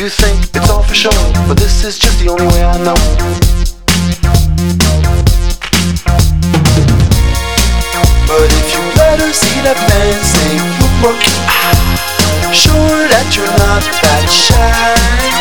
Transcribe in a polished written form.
You think it's all for show, but this is just the only way I know. But if you let her see that fancy look, sure that you're not that shy.